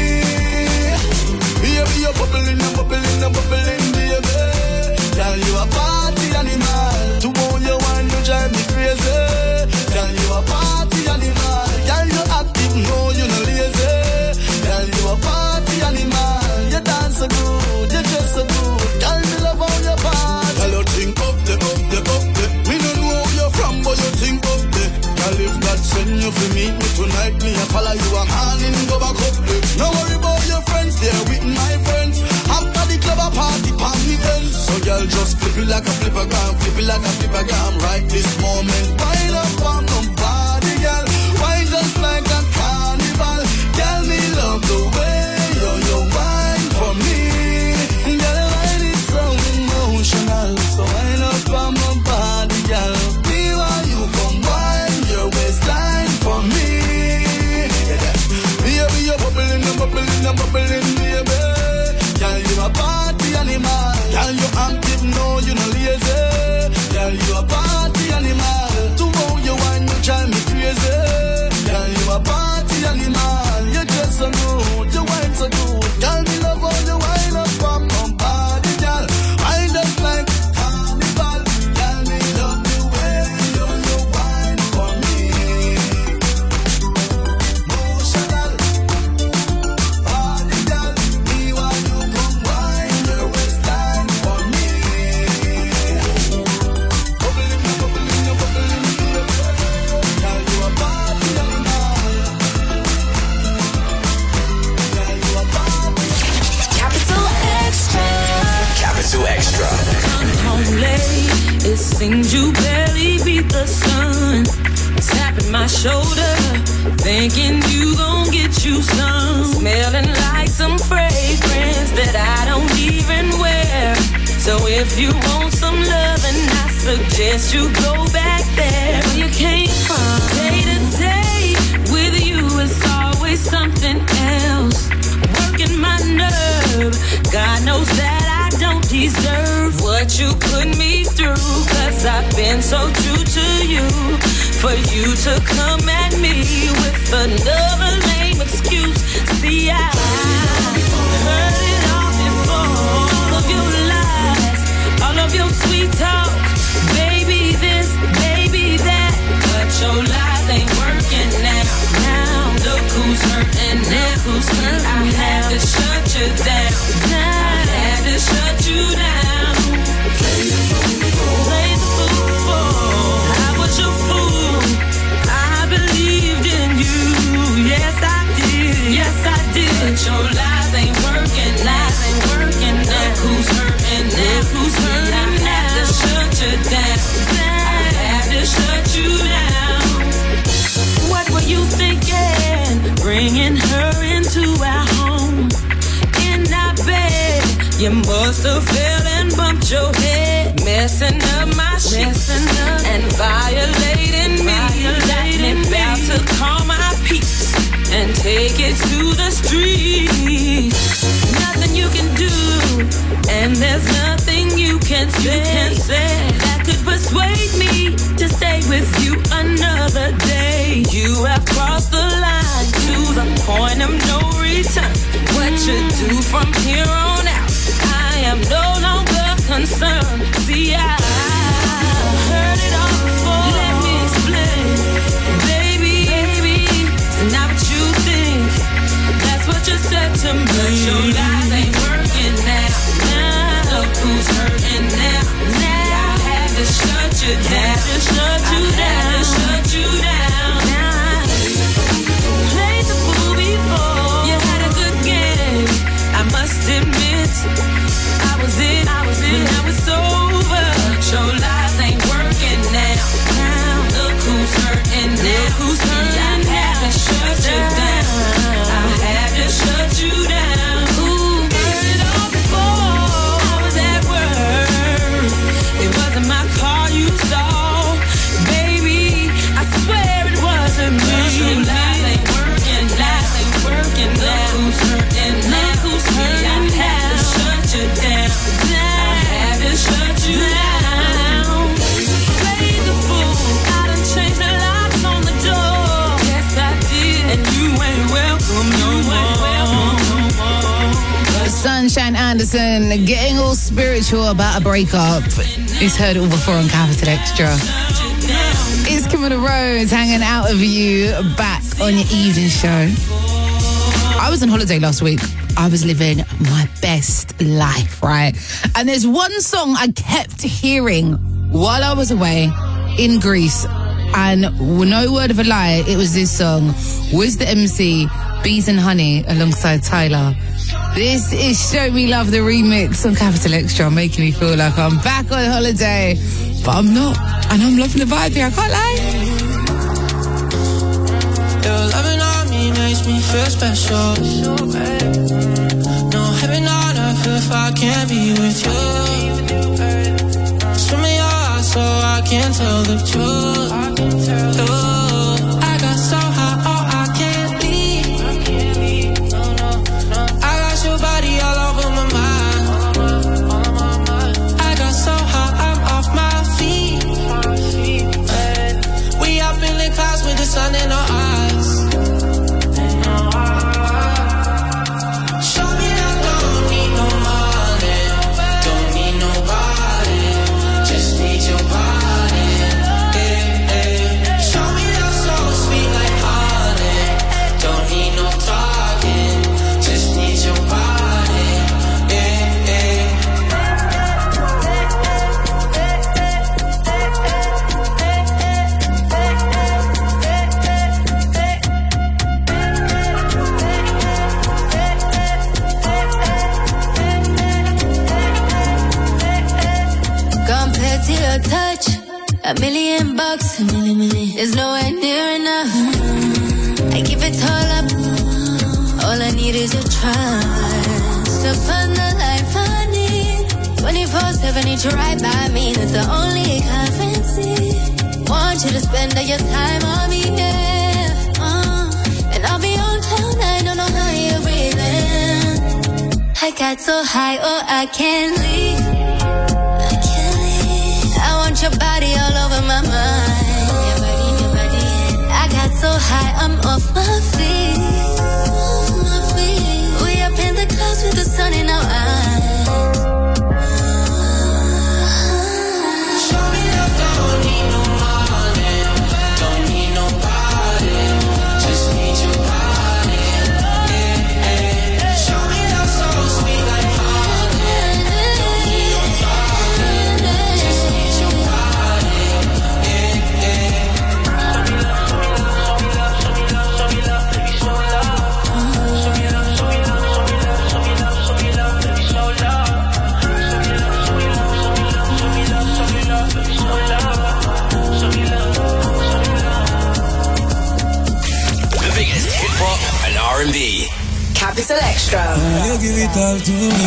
Baby, you're bubbling and bubbling and bubbling, baby. Girl, you a party animal. To own your wine, you drive me crazy. Girl, you a party animal. Girl, you active, no, you no lazy. Girl, you a party animal. You dance so good, you dress so good. Girl, me love all your part. Girl, you think up the. Me don't know where you're from, but you think up the. Girl, if God send you for meet me tonight, me a follow you a hand and go back up the. No worry about your friends, they're with my friends. After the club a party, palm me ends. So girl, just flip it like a flippergram, flip it like a flippergram. Right this moment, wind up on my body, girl. Wine just like a carnival. Girl, me love the way you wine for me. Girl, the wine is so emotional. So wind up on my body, girl. Me while you come wine your waistline for me. Baby, you're bubbling and bubbling and bubbling, baby. Girl, you a party animal. Girl, you active, no, you no lazy. Girl, you a party animal. To how you wine, you drive me crazy. Girl, you a party animal. You dress so good, you wine so good. Girl, me love how you wine up on my body, girl. I just like carnival. Girl, me love the way you wine for me. Emotional. Body, girl. Me while you come wine your waistline for me. Bubbling, bubbling, bubbling, baby. Girl, you a party animal. Girl, you a party. Capital Extra. Capital Extra. Come home late, it seems you barely beat the sun. Tapping my shoulder, thinking you gon' get you some. Smelling like some fragrance that I don't even wear. So if you want some loving, I suggest you go back there where you came from. Day to day with you is always something else. Working my nerve, God knows that I don't deserve what you put me through. Cause I've been so true to you. For you to come at me with another lame excuse. See, I heard it all before. All of your lies, all of your sweet talk. Baby this, baby that. But your lies ain't working now. Now look who's hurting now. Who's hurting? I had to shut you down. I had to shut you down. Play the fool for. I was your fool. I believed in you. Yes, I did. Yes, I did. But your lies ain't working. Lies ain't working. Look who's hurting now. Who's hurting now? I had to shut you down. I had to shut you down. What were you thinking? Bringing her into our home. In our bed, you must have fell and bumped your head, messing up my shit and violating me. About to call my peace and take it to the street. Nothing you can do, and there's nothing you can say that could persuade me to stay with you another day. You have crossed the line to the point of no return. What you do from here on out, I am no longer concerned. See, I heard it all before. Let me explain, baby. It's not what you think. That's what you said to me. But your lies ain't working now. Now look who's hurting now. Now I had to shut you down. Shut you down. Now played the fool before. You had a good game. I must admit, I was it. But now it's over. Your Anderson getting all spiritual about a breakup. He's heard it all before on Capital Extra. It's Camilla Rose hanging out with you back on your evening show. I was on holiday last week. I was living my best life, right? And there's one song I kept hearing while I was away in Greece. And no word of a lie, it was this song. Wiz the MC, Bees and Honey, alongside Tyler. This is Show Me Love, the remix on Capital Extra, making me feel like I'm back on holiday. But I'm not. And I'm loving the vibe here, I can't lie. Your loving on me makes me feel special. No heaven on earth if I can't be with you. Swim in your eyes so I can tell the truth. I got so high, oh I can't leave. I got your body all over my mind. I got so high, I'm off my feet. We up in the clouds with the sun in our eyes. Touch $1 million, $1 million is nowhere near enough. I give it all up. All I need is your trust. Upon the life I need. 24/7 need you right by me. That's the only currency. Want you to spend all your time on me, yeah. And I'll be on cloud nine. Don't know how you're breathing. I got so high, oh I can't leave. Your body all over my mind. Your body. I got so high, I'm off my feet. We up in the clouds with the sun in our eyes. Show me love, don't need no money, don't need nobody, just need your body. Show me love so sweet like honey, don't need no talking, just need your body. R&B. Capital Extra. You give it all to me.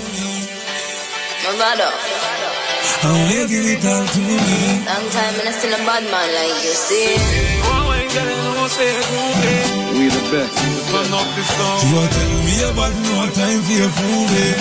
No matter. You give it all to me. Long time and I seen a bad man like you, see. We the best. You are telling me about no time for your prove it.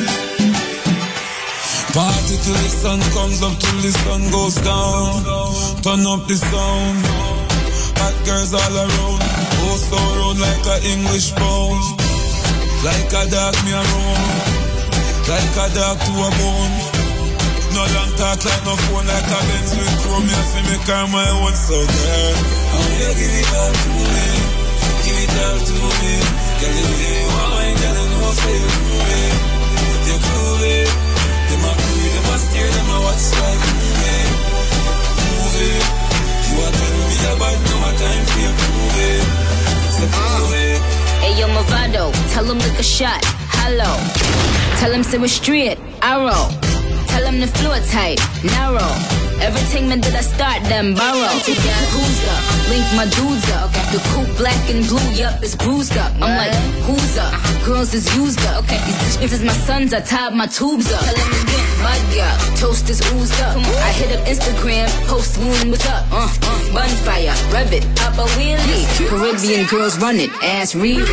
Party till the sun comes up, till the sun goes down. Turn up the sound. Hot girls all around. Post around like a English pound. Like a dog me around. Like a dog to a bone. No long talk like no phone. Like a Benz with chrome. Me fi me car my own. So girl, oh yeah, give it all to me. Give it all to me. Girl, you know you want mine. Girl, you know say you prove it. You prove it. Them a prove it. Them a steer. Them a watch like movie. Move it. You are telling me about no time for you prove it. Hey yo, Movado, tell him look a shot, hello. Tell him say we're straight, arrow. Tell him the floor tight, narrow. Everything man that I start, them borrow. Take that who's up, link my dudes up. The coupe black and blue, yup, it's bruised up. I'm like, who's up? Girls is used up. Okay, these bitches is my sons, I tied my tubes up. Tell him again, mud girl, toast is oozed up. I hit up Instagram, post moon, what's up? Bonfire, rev it, up a wheelie. Caribbean girls run it, ass read it.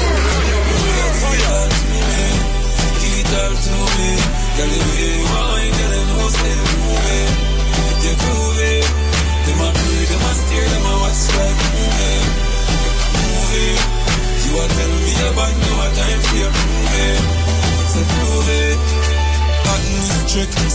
You prove it. Them a prove, them a steer, them a watch like movie. Movie. You a tell me about no time for your prove it. So prove it.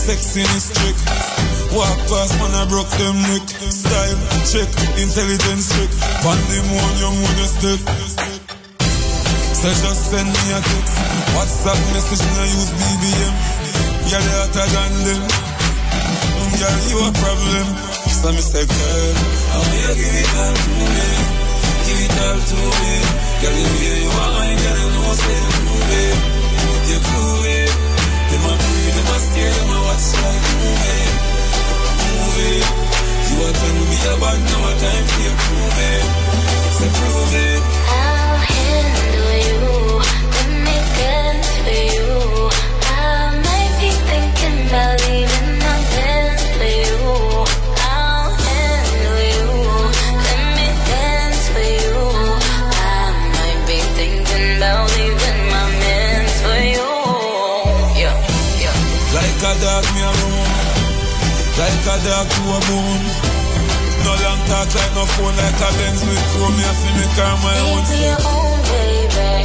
sexiness trick. Walk past man, I broke them neck. Style check, intelligence check. Pan them on your moon step. So just send me a text. WhatsApp message, me I use BBM. You're the hotter than them. Girl, you a problem. So me say, girl, how will you give it all to me? Give it all to me. Girl, you hear you are mine, girl, you know say you prove it. You prove it. Them a breathe, them a stare, them a watch like movie. Movie. You a tell me about now a time for you prove it. Say prove it. I'll handle you. Let me dance for you. I might be thinking about leaving my bed for you. I'll handle you. Let me dance for you. I might be thinking about leaving my mans for you. Yeah. Like a dog me alone. Like a dog to a bone. No long talk like no phone, like a Benz with chrome. Me a fi me car my own. Make me your own baby.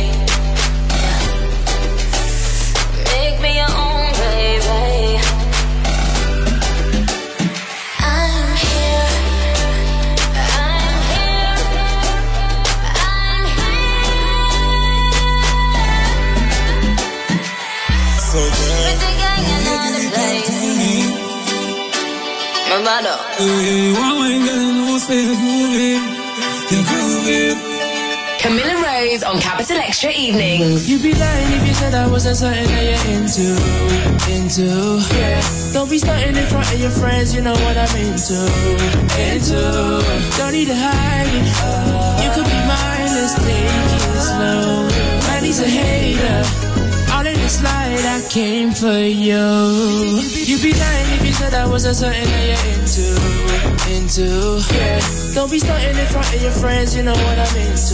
Make me your own baby. I'm here. I'm here. I'm here. So girl, with the gang and all the place. My motto. You want my girl, no say you groove it. You groove it. Camilla Rose on Capital Extra Evenings. You'd be lying if you said I wasn't something that you're into, yeah. Don't be starting in front of your friends, you know what I'm into. Don't need to hide it. You could be mine, let's take it slow. Man, he's a hater. All in the slide, I came for you. You'd be lying if you said I wasn't something that you're into, yeah. Don't be starting in front of your friends, you know what I'm into.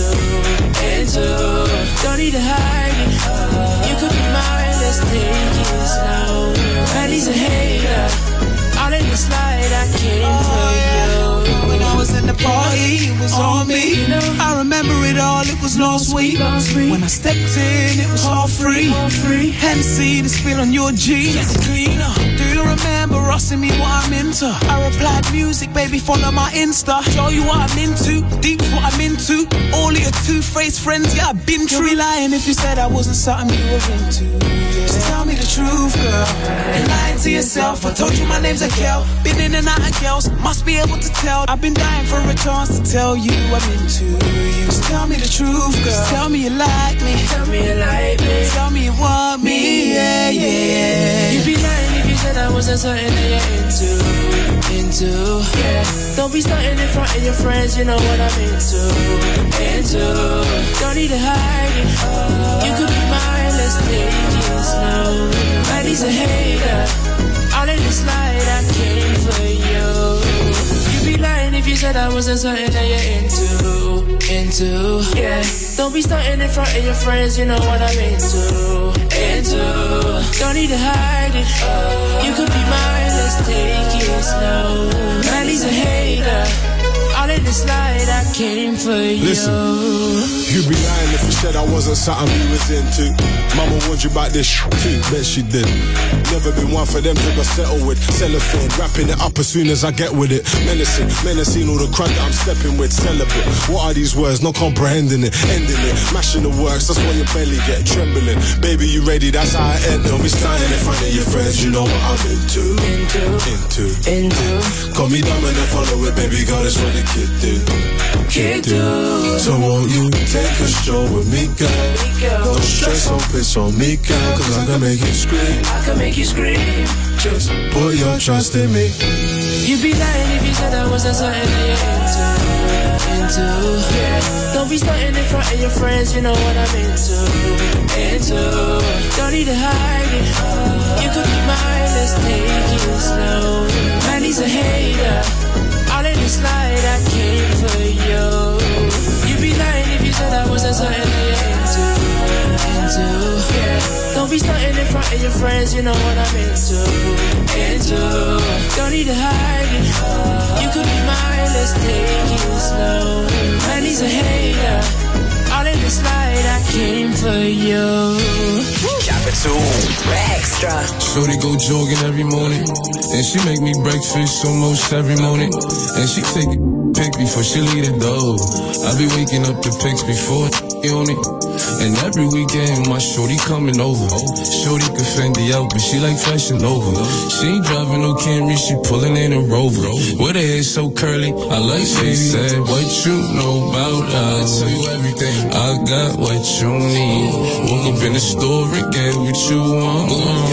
Don't need to hide it. You could be mine, let's take it slow. Man, he's a hater. All in the slide, I came for you. When I was in the party, it was on me. I remember it all, it was last week. When I stepped in, it was all free. Hennessy, the spill on your jeans. Cleaner. Do you remember asking me what I'm into? I replied, music, baby, follow my Insta. Show you what I'm into, deep what I'm into. All of your two-faced friends, yeah, I've been through. You'd be lying if you said I wasn't something you were into. Just tell me the truth, girl, and lying to yourself. I told you my name's Akel. Been in and out of girls, must be able to tell. I've been dying for a chance to tell you I'm into you. Just tell me the truth, girl. Just tell me you like me. Tell me you like me. Tell me you want me, yeah, yeah. You'd be lying if you said I wasn't something that you're into, yeah. Don't be starting in front of your friends, you know what I'm into. Don't need to hide it. You could be mine, let's take it slow. Man, he's a hater. All in the slide, I came for you. You'd be lying if you said I wasn't something that you're into, yeah. Don't be starting in front of your friends, you know what I'm into. Don't need to hide it. You could be mine, let's take it slow. Man, he's a hater. All in the slide, I came for you. Listen, you'd be lying if you said I wasn't something you was into. Mama warned you about this too, bet she did. Never been one for them to go settle with. Cellophane, wrapping it up as soon as I get with it. Menacing all the crud that I'm stepping with. Celibate, what are these words? Not comprehending it, ending it. Mashing the works, that's why your belly get trembling. Baby, you ready? That's how I end. Don't be standing in front of your friends, you know what I'm into. Got me dumb and then follow it, baby girl, that's what the kid do. So won't you take a stroll with me, girl? No stress, don't piss on me, girl, cause I can make you scream. I can make you scream. Just put your trust in me. You'd be lying if you said I wasn't something that you're into, yeah. Don't be starting in front of your friends, you know what I'm into. Don't need to hide it. You could be mine, let's take it slow. Man, he's a hater. All in the slide, I came for you. You'd be lying if you said I wasn't something that you're into, yeah. Don't be starting in front of your friends, you know what I'm into. Don't need to hide it. You could be mine, let's take it slow. Man, he's a hater. All in the slide, I came for you. Capital Rex. Extra. Shorty go jogging every morning, and she make me breakfast almost every morning, and she take a pic before she leave the door. I be waking up the pics before on it, and every weekend my shorty coming over. Shorty can Fendi out, but she like fashion over. She ain't driving no Camry, she pulling in a Rover. With her hair so curly, I like she said, what you know about love? I tell you everything. I got what you need. Woke up in the store and get what you want.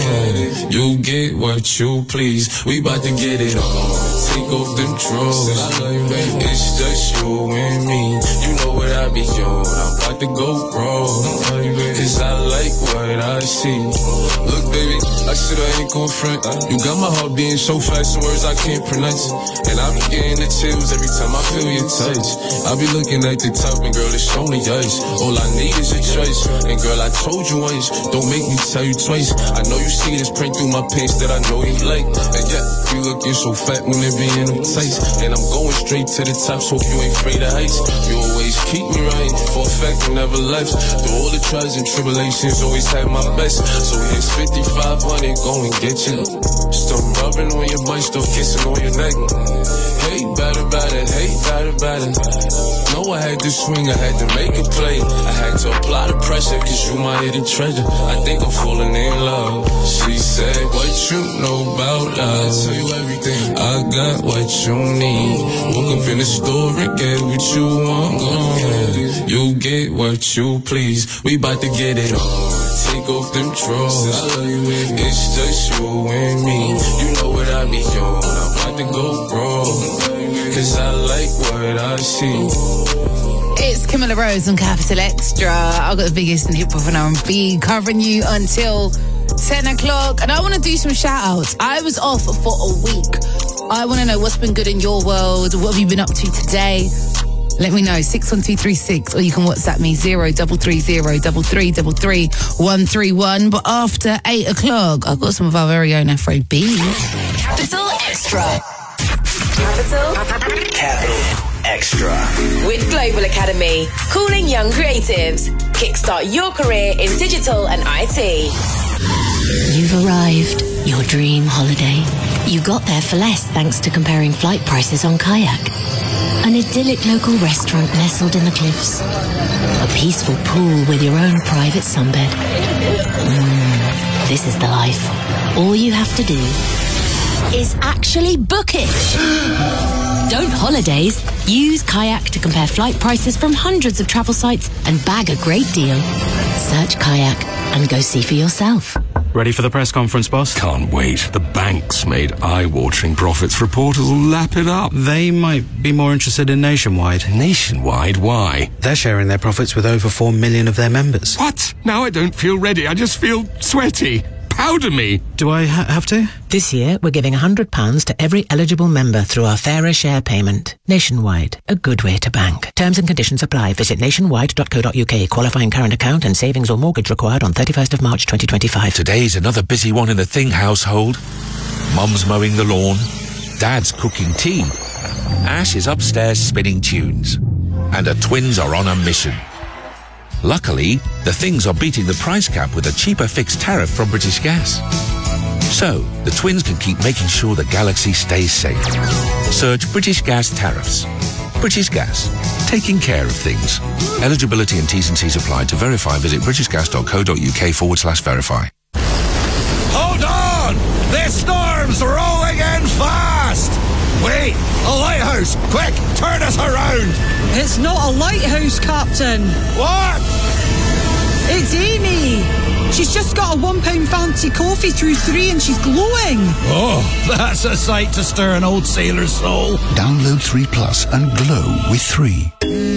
You get what you please. We bout to get it on. Take off them drawers. It's just you and me. You know what I be on. I'm about to go wrong. Cause I like what I see. Look, baby, I said I ain't gon' front. You got my heart beating so fast, some words I can't pronounce. And I be getting the chills every time I feel your touch. I be looking at the top, and girl, it's only ice. All I need is a choice. And girl, I told you once, don't make me tell you twice. I know you see this print through my pants that I know you like. And yeah, you looking so fat when it be in them tights. And I'm going straight to the top, so you ain't afraid of heights. You always keep me right, for a fact you never left. Through all the trials and tribulations, always had my best. So here's 5,500, go and get you. Still rubbing on your butt, still kissing on your neck. Hate bad about it, hate bad about it. Know I had to swing, I had to make a play. I had to apply the pressure, cause you my hidden treasure. I think I'm falling in love. She said, what you know about love? I tell you everything. I got what you need. Woke up in the store and get what you want. You get what you please. We bout to get it on. Take off them drawers. It's just you and me. You know what I be on. I'm about to go wrong. Cause I like what I see. It's Camilla Rose on Capital Extra. I've got the biggest in hip hop and R&B, covering you until 10 o'clock. And I want to do some shout outs. I was off for a week. I want to know what's been good in your world. What have you been up to today? Let me know, 61236, or you can WhatsApp me 033033333131. But after 8 o'clock, I've got some of our very own Afro-B. Capital Extra. Capital Extra. With Global Academy, cooling young creatives. Kickstart your career in digital and IT. You've arrived. Your dream holiday. You got there for less thanks to comparing flight prices on Kayak. An idyllic local restaurant nestled in the cliffs. A peaceful pool with your own private sunbed. This is the life. All you have to do is actually book it. Don't holidays. Use Kayak to compare flight prices from hundreds of travel sites and bag a great deal. Search Kayak and go see for yourself. Ready for the press conference, boss? Can't wait. The bank's made eye-watering profits. Reporters will lap it up. They might be more interested in Nationwide. Nationwide? Why? They're sharing their profits with over 4 million of their members. What? Now I don't feel ready. I just feel sweaty. Powder me. Do I have to? This year, we're giving £100 to every eligible member through our Fairer Share payment. Nationwide, a good way to bank. Terms and conditions apply. Visit nationwide.co.uk. Qualifying current account and savings or mortgage required on 31st of March 2025. Today's another busy one in the Thing household. Mum's mowing the lawn. Dad's cooking tea. Ash is upstairs spinning tunes. And the twins are on a mission. Luckily, the Things are beating the price cap with a cheaper fixed tariff from British Gas. So, the twins can keep making sure the galaxy stays safe. Search British Gas tariffs. British Gas, taking care of things. Eligibility and T's and C's apply. To verify, visit britishgas.co.uk/verify. Hold on! This storm's rolling in fast! Wait! A lighthouse! Quick! Turn us around! It's not a lighthouse, Captain! What? It's Amy! She's just got a £1 fancy coffee through 3 and she's glowing! Oh, that's a sight to stir an old sailor's soul. Download 3 Plus and glow with 3.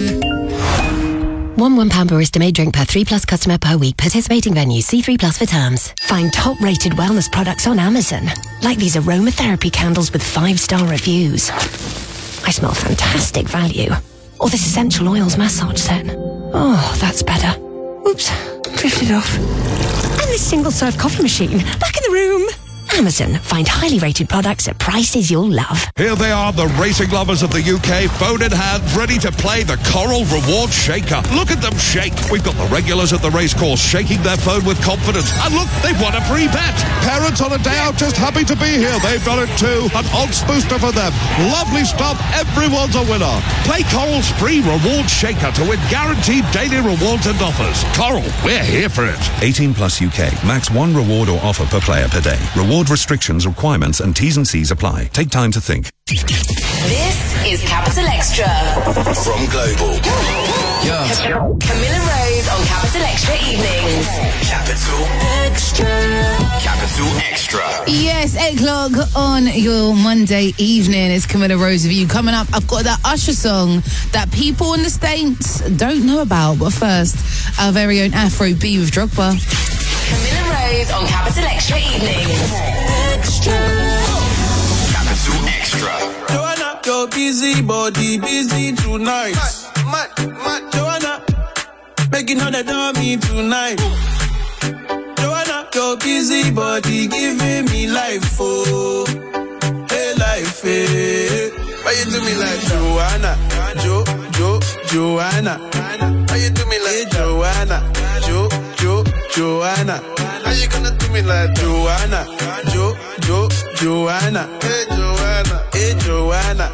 One £1 barista made drink per 3 Plus customer per week. Participating venues. See 3 Plus for terms. Find top-rated wellness products on Amazon, like these aromatherapy candles with 5-star reviews. I smell fantastic value. Or this essential oils massage set. Oh, that's better. Oops, drifted off. And this single-serve coffee machine, back in the room. Amazon, find highly rated products at prices you'll love. Here they are, the racing lovers of the UK, phone in hand, ready to play the Coral Reward Shaker. Look at them shake. We've got the regulars at the racecourse shaking their phone with confidence. And look, they've won a free bet. Parents on a day out just happy to be here. They've done it too. An odds booster for them. Lovely stuff. Everyone's a winner. Play Coral's free reward shaker to win guaranteed daily rewards and offers. Coral, we're here for it. 18 plus UK. Max 1 reward or offer per player per day. Reward restrictions, requirements and T's and C's apply. Take time to think. This is Capital Extra. From Global. Camilla Rose on Capital Extra Evenings. Capital Extra. Capital Extra. Yes, 8 o'clock on your Monday evening. It's Camilla Rose of you. Coming up, I've got that Usher song that people in the States don't know about. But first, our very own Afro B with Drogba. Camilla Rose on Capital Extra Evenings. Extra. Capital Extra. Joanna, your busy body, busy tonight. Mad. Joanna, making all the dummy tonight. Joanna, your busy body, giving me life, oh. Hey, life, hey. Why you do me like Joanna? Joanna. Why you do me like Joanna? Joanna. How you gonna do me like Joanna? Joanna. Hey, Joanna. Hey, Joanna.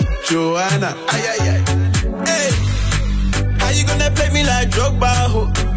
Joanna. Ay. Hey, how you gonna play me like Drogba, ho?